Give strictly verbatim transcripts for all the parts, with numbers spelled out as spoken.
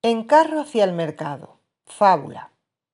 En carro hacia el mercado. Fábula.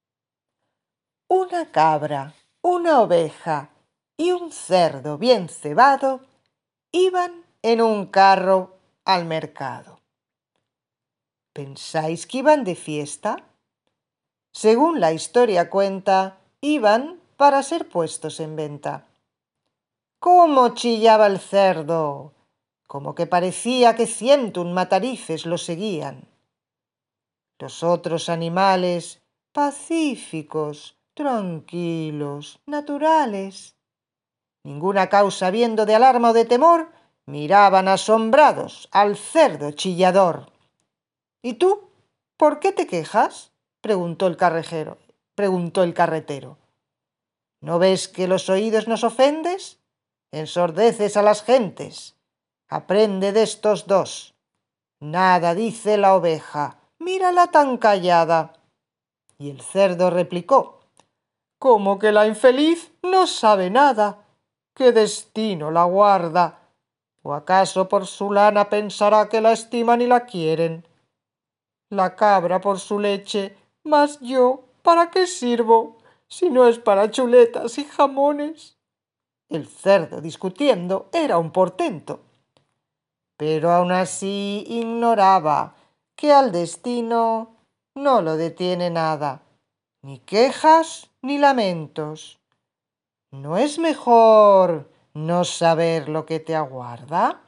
Una cabra, una oveja y un cerdo bien cebado iban en un carro al mercado. ¿Pensáis que iban de fiesta? Según la historia cuenta, iban para ser puestos en venta. ¿Cómo chillaba el cerdo? Como que parecía que ciento un matarices lo seguían. Los otros animales, pacíficos, tranquilos, naturales, ninguna causa viendo de alarma o de temor, miraban asombrados al cerdo chillador. ¿Y tú? ¿Por qué te quejas?, preguntó el carrejero, preguntó el carretero. ¿No ves que los oídos nos ofendes? Ensordeces a las gentes. Aprende de estos dos. Nada dice la oveja, mírala tan callada. Y el cerdo replicó: ¿Cómo que la infeliz no sabe nada? ¿Qué destino la guarda? ¿O acaso por su lana pensará que la estiman y la quieren? La cabra por su leche, mas yo, ¿para qué sirvo, si no es para chuletas y jamones? El cerdo, discutiendo, era un portento, pero aun así ignoraba que al destino no lo detiene nada, ni quejas ni lamentos. ¿No es mejor no saber lo que te aguarda?